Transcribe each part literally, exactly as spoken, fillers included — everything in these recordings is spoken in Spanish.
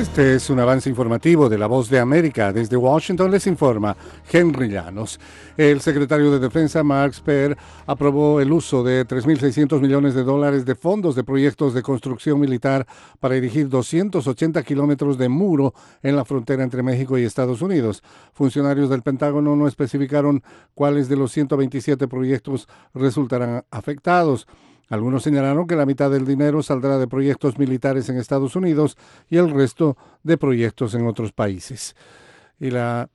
Este es un avance informativo de La Voz de América. Desde Washington les informa Henry Llanos. El secretario de Defensa, Mark Esper, aprobó el uso de tres mil seiscientos millones de dólares de fondos de proyectos de construcción militar para erigir doscientos ochenta kilómetros de muro en la frontera entre México y Estados Unidos. Funcionarios del Pentágono no especificaron cuáles de los ciento veintisiete proyectos resultarán afectados. Algunos señalaron que la mitad del dinero saldrá de proyectos militares en Estados Unidos y el resto de proyectos en otros países. Y la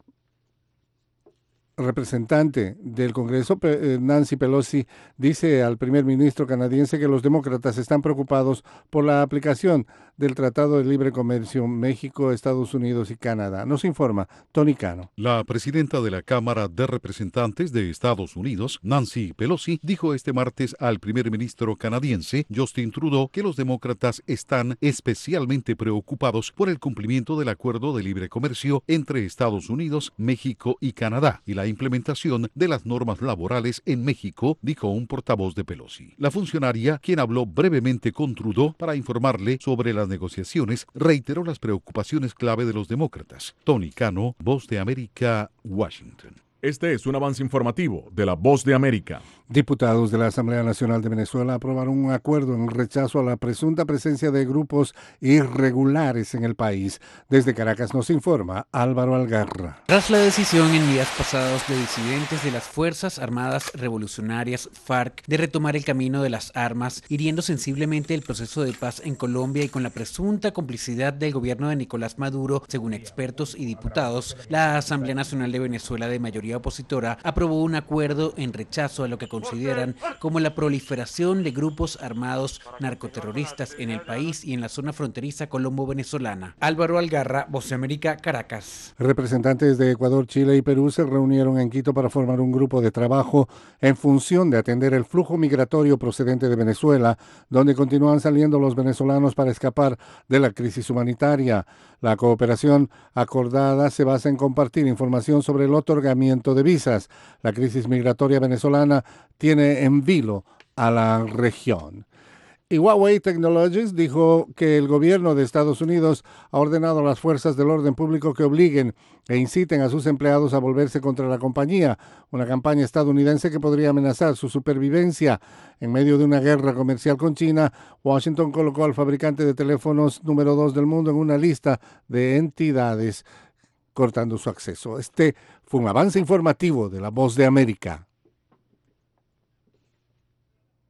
representante del Congreso, Nancy Pelosi, dice al primer ministro canadiense que los demócratas están preocupados por la aplicación del Tratado de Libre Comercio México, Estados Unidos y Canadá. Nos informa Tony Cano. La presidenta de la Cámara de Representantes de Estados Unidos, Nancy Pelosi, dijo este martes al primer ministro canadiense, Justin Trudeau, que los demócratas están especialmente preocupados por el cumplimiento del Acuerdo de Libre Comercio entre Estados Unidos, México y Canadá y la implementación de las normas laborales en México, dijo un portavoz de Pelosi. La funcionaria, quien habló brevemente con Trudeau para informarle sobre las negociaciones, reiteró las preocupaciones clave de los demócratas. Tony Cano, Voz de América, Washington. Este es un avance informativo de La Voz de América. Diputados de la Asamblea Nacional de Venezuela aprobaron un acuerdo en rechazo a la presunta presencia de grupos irregulares en el país. Desde Caracas nos informa Álvaro Algarra. Tras la decisión en días pasados de disidentes de las Fuerzas Armadas Revolucionarias FARC de retomar el camino de las armas, hiriendo sensiblemente el proceso de paz en Colombia y con la presunta complicidad del gobierno de Nicolás Maduro, según expertos y diputados, la Asamblea Nacional de Venezuela de mayoría opositora aprobó un acuerdo en rechazo a lo que consideran como la proliferación de grupos armados narcoterroristas en el país y en la zona fronteriza colombo-venezolana. Álvaro Algarra, Voz de América, Caracas. Representantes de Ecuador, Chile y Perú se reunieron en Quito para formar un grupo de trabajo en función de atender el flujo migratorio procedente de Venezuela, donde continúan saliendo los venezolanos para escapar de la crisis humanitaria. La cooperación acordada se basa en compartir información sobre el otorgamiento de visas. La crisis migratoria venezolana tiene en vilo a la región. Y Huawei Technologies dijo que el gobierno de Estados Unidos ha ordenado a las fuerzas del orden público que obliguen e inciten a sus empleados a volverse contra la compañía, una campaña estadounidense que podría amenazar su supervivencia. En medio de una guerra comercial con China, Washington colocó al fabricante de teléfonos número dos del mundo en una lista de entidades cortando su acceso. Este fue un avance informativo de La Voz de América.